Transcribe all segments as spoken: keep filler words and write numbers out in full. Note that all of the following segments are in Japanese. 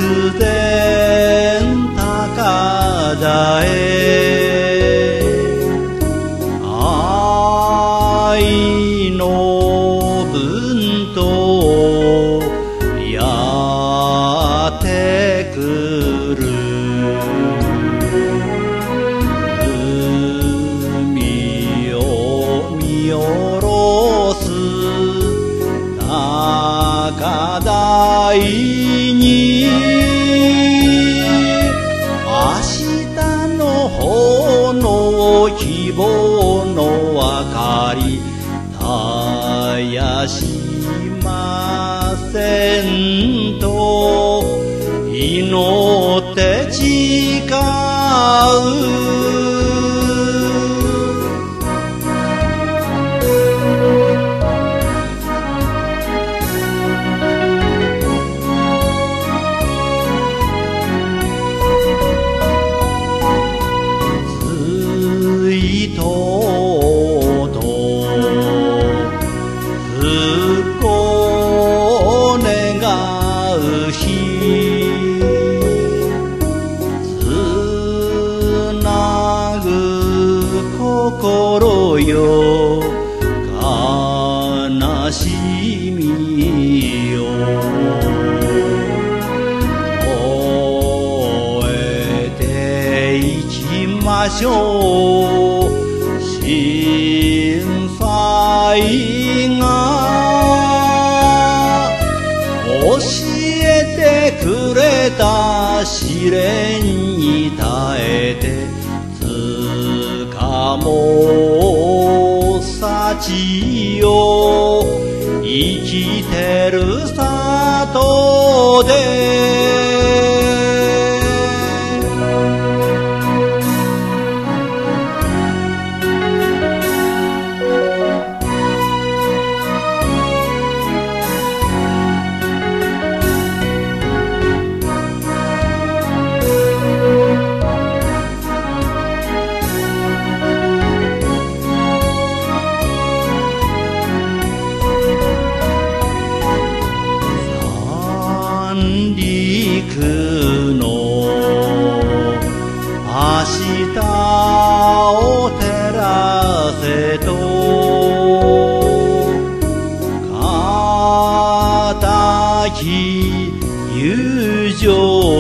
筑前高田へ愛の文とやってくる海を見下ろす高台に明日の炎希望の明かり絶やしませんと祈って誓う心よ悲しみよ終えていきましょう震災が教えてくれた試練に耐えてもう幸よ生きてる里で陸の明日を照らせと固き友情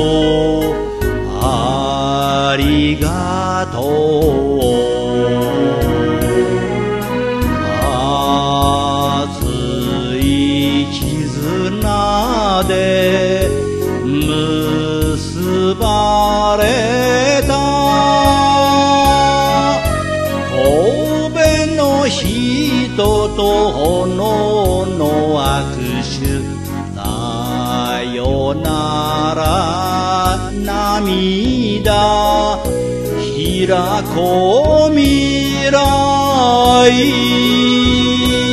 ありがとう熱い絆で結ばれた神戸の人と炎の握手さよなら涙開こう未来